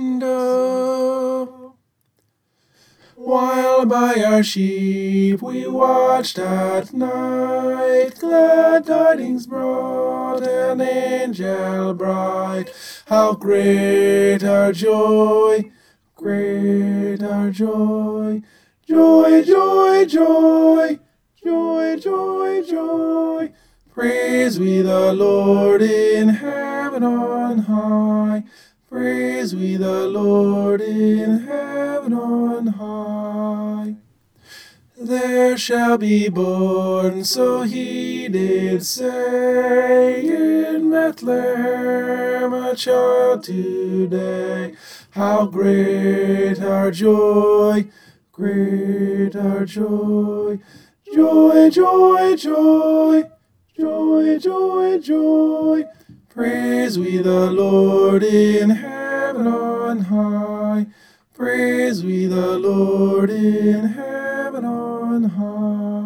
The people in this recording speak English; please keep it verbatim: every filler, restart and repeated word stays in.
doe. While by our sheep we watched at night, glad tidings brought an angel bright. How great our joy, great our joy, joy, joy, joy, joy, joy, joy. Praise we the Lord in heaven on high. Praise we the Lord in heaven on high. There shall be born, so he did say, in Bethlehem a child today. How great our joy, great our joy, joy, joy, joy, joy, joy, joy. Praise we the Lord in heaven on high. Praise we the Lord in heaven on high.